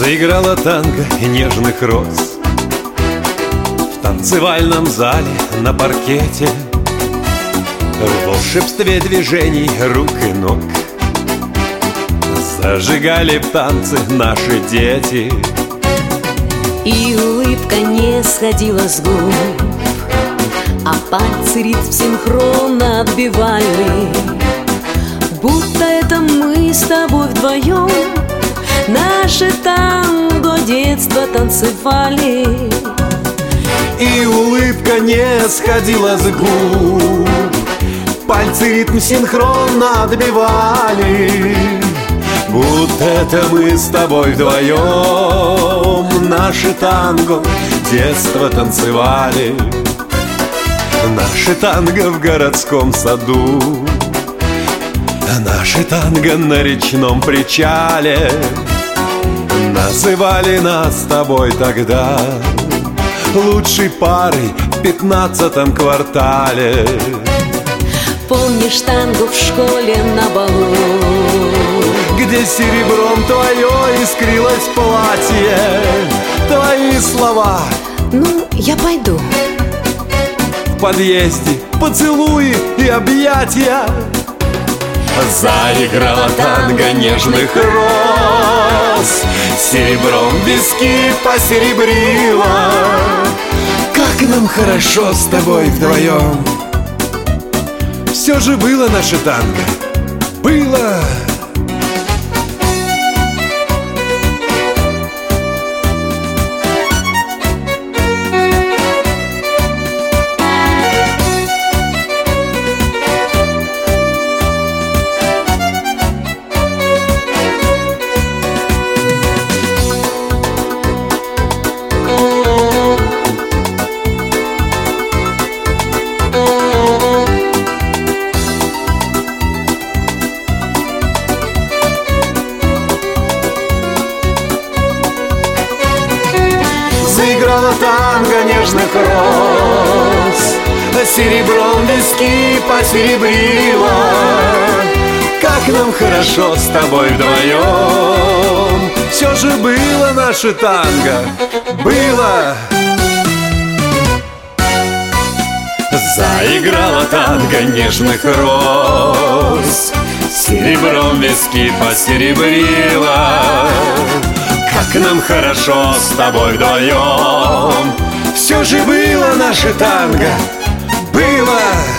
Заиграла танго нежных роз в танцевальном зале на паркете, в волшебстве движений рук и ног зажигали в танце наши дети. И улыбка не сходила с губ, а пальцы ритм синхронно отбивали, будто это мы с тобой вдвоем наше танго детства танцевали. И улыбка не сходила с губ, пальцы ритм синхронно отбивали, будто это мы с тобой вдвоем наше танго детства танцевали. Наше танго в городском саду, наше танго на речном причале. Называли нас с тобой тогда лучшей парой в 15-м квартале. Помнишь танго в школе на балу, где серебром твое искрилось платье, твои слова: ну, я пойду. В подъезде поцелуи и объятия. Заиграла танго нежных роз, серебром виски посеребрила. Как нам хорошо с тобой вдвоем. Все же было наше танго, было. Заиграла танго нежных роз, серебром виски посеребрила. Как нам хорошо с тобой вдвоем. Все же было наше танго, было. Заиграла танго нежных роз, серебром виски посеребрила. Как нам хорошо с тобой вдвоем. Все же было наше танго, было.